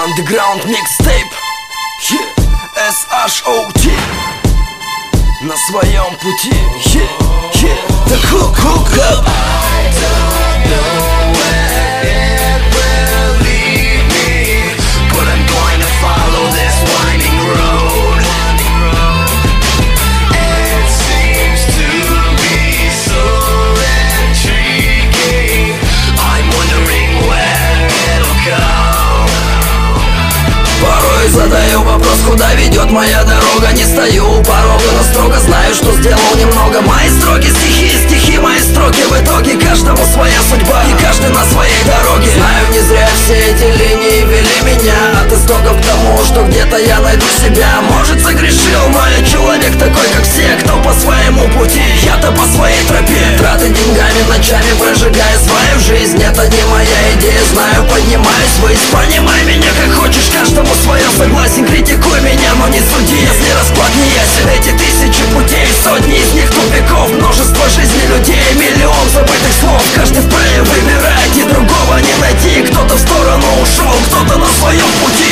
Underground Mixtape, SHOT. На своем пути, The Hook Up. I don't know where it will lead me, but I'm going to follow this winding road. It seems to be so intriguing. I'm wondering where it'll go. Порой задаю вопрос, куда ведет моя дорога. Не стою у порога, но строго знаю, что сделал немного. Мои строки, стихи, мои строки. В итоге каждому своя судьба, и каждый на своей дороге. Знаю, не зря все эти линии вели меня от истоков к тому, что где-то я найду себя. Может, согрешил, но я человек такой, как все, кто по своему пути, я-то по своей тропе. Траты деньгами ночами, прожигая свою жизнь. Это не моя идея, знаю, поднимаюсь ввысь. Понимай меня как хочешь, каждому свое. Согласен, критикуй меня, но не суди, если расклад не ясен. Эти тысячи путей, сотни из них тупиков. Множество жизней людей, миллион забытых слов. Каждый вправе выбирать, и другого не найти. Кто-то в сторону ушел, кто-то на своем пути.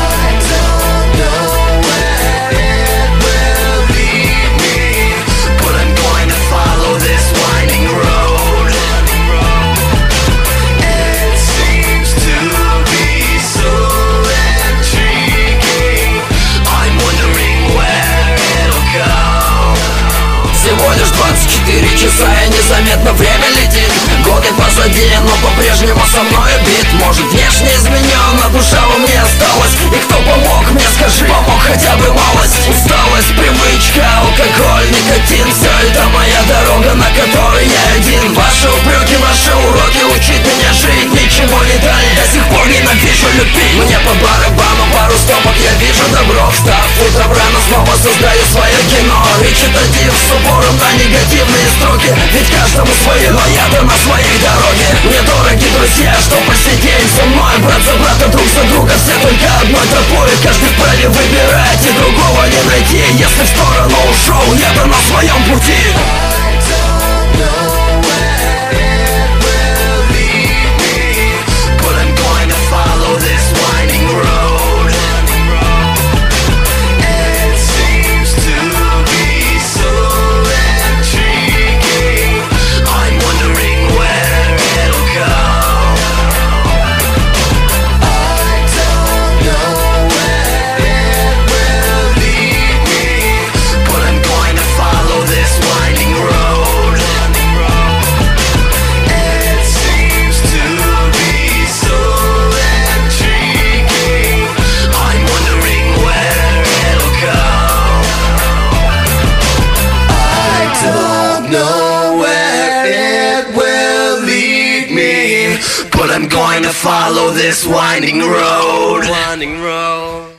Всего лишь 24 часа и незаметно время летит. Годы позади, но по-прежнему со мной бит. Может, внешне изменен, а душа во мне осталась. И кто помог мне, скажи, помог хотя бы малость. Усталость, привычка, алкоголь, никотин. Все это моя дорога, на которой я один. Ваши упреки, ваши уроки учить меня жить ничего не дали. До сих пор ненавижу любить. Мне по барабану, пару стопок, я вижу добро. Встав утром рано, снова создаю свое кино. Речитатив с упором на негативные строки. Ведь каждому свое, но я-то на своей дороге. Мне дороги друзья, что по сей день со мной. Брат за брата, друг за друга, все только одной тропой. Каждый вправе выбирать, и другого не найти. Если в сторону ушел, я-то на своем пути. Know where it will lead me, but I'm going to follow this winding road.